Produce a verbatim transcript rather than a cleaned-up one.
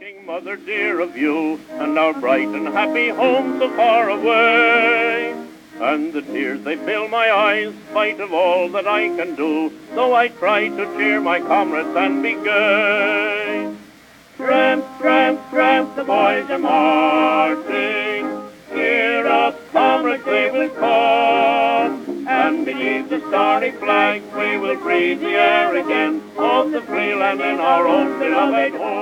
Thinking, mother dear, of you and our bright and happy home so far away. And the tears, they fill my eyes, spite of all that I can do, though I try to cheer my comrades and be gay. Tramp, tramp, tramp, the boys are marching. Cheer up, comrades, they will come. And beneath the starry flag we will breathe the air again of the free land in our own beloved home.